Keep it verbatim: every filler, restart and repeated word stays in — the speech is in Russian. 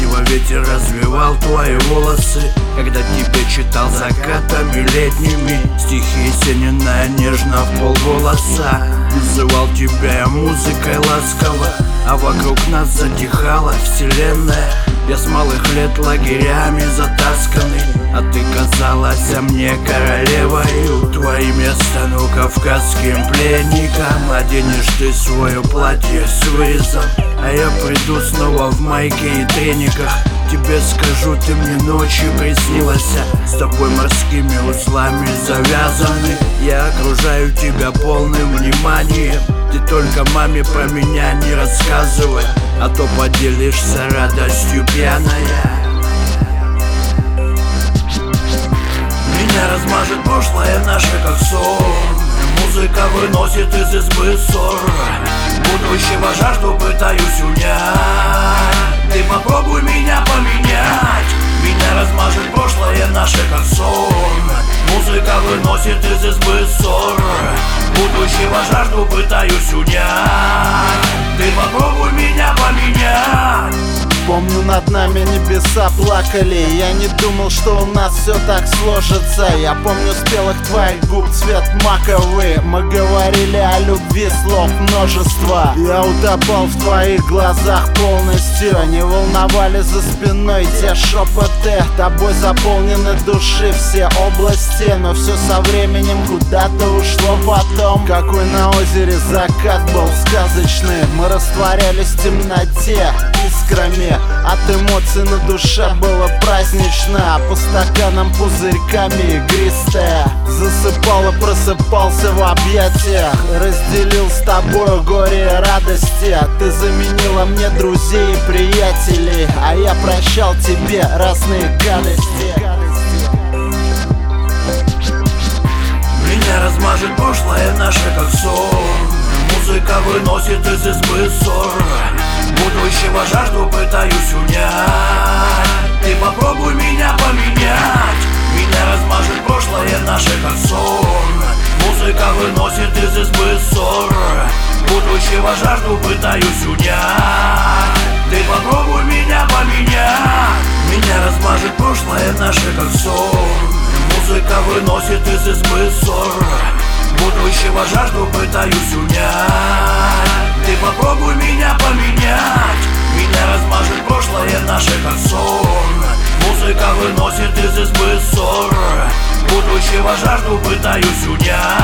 Красиво ветер развивал твои волосы, когда тебе читал закатами летними стихи Есенина нежно в полголоса. Называл тебя я музыкой ласково, а вокруг нас затихала вселенная. Я с малых лет лагерями затасканный, а ты казалась мне королевою. Твои места, ну, кавказским пленникам. Оденешь ты свое платье с вырезом, а я приду снова в майке и трениках. Тебе скажу, ты мне ночью приснилась, с тобой морскими узлами завязаны. Я окружаю тебя полным вниманием, ты только маме про меня не рассказывай, а то поделишься радостью пьяная. Меня размажет прошлое наше как сон, музыка выносит из избы ссор. Будущего жажду пытаюсь унять, ты попробуй меня поменять. Меня размажет прошлое наше как сон, музыка выносит из избы ссор. Будущего жажду пытаюсь унять, ты попробуй меня поменять. Помню, над нами небеса плакали, я не думал, что у нас все так сложится. Я помню спелых твоих губ цвет маковый, мы говорили о любви, слов множество. Я утопал в твоих глазах полностью, не волновали за спиной те шепоты. Тобой заполнены души все области, но все со временем куда-то ушло потом. Какой на озере закат был сказочный, мы растворялись в темноте искрами. От эмоций на душе было празднично, а по стаканам пузырьками игристая. Засыпал и просыпался в объятиях, разделил с тобой горе и радости. Ты заменила мне друзей и приятелей, а я прощал тебе разные гадости. Меня размажет прошлое наше как сон, музыка выносит из избы ссор. Будущего жажду пытаюсь унять, ты попробуй меня поменять. Меня размажет прошлое наше как сон, музыка выносит из избы ссор. Будущего жажду пытаюсь унять, ты попробуй меня поменять. Меня размажет прошлое наше как сон, музыка выносит из избы ссор. Будущего жажду пытаюсь унять, ты попробуй меня поменять. Меня размажет прошлое наше как сон, музыка выносит из избы ссор. Будущего жажду пытаюсь унять,